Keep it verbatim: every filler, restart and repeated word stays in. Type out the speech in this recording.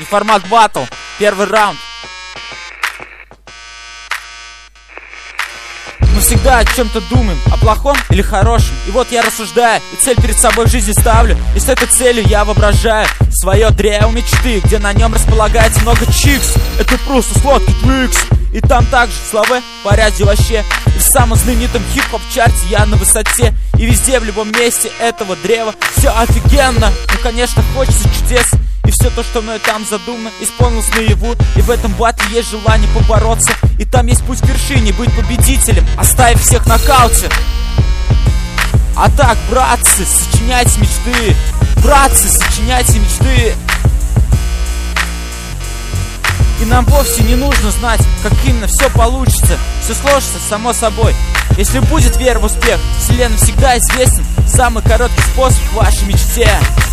и формат батл. Первый раунд. Мы всегда о чем-то думаем, о плохом или хорошем. И вот я рассуждаю, и цель перед собой в жизни ставлю. И с этой целью я воображаю свое древо мечты, где на нем располагается много чикс. Это просто сладкий твикс. И там также славы по ряде вообще. И в самом знаменитом хип-хоп чарте я на высоте. И везде, в любом месте этого древа все офигенно. Ну, конечно, хочется чудес. И все то, что мной там задумано, исполнилось наяву. И в этом батле есть желание побороться. И там есть путь к вершине, быть победителем, оставив всех в нокауте. А так, братцы, сочиняйте мечты. Братцы, сочиняйте мечты. И нам вовсе не нужно знать, как именно все получится. Все сложится само собой. Если будет вера в успех, вселенной всегда известен самый короткий способ к вашей мечте.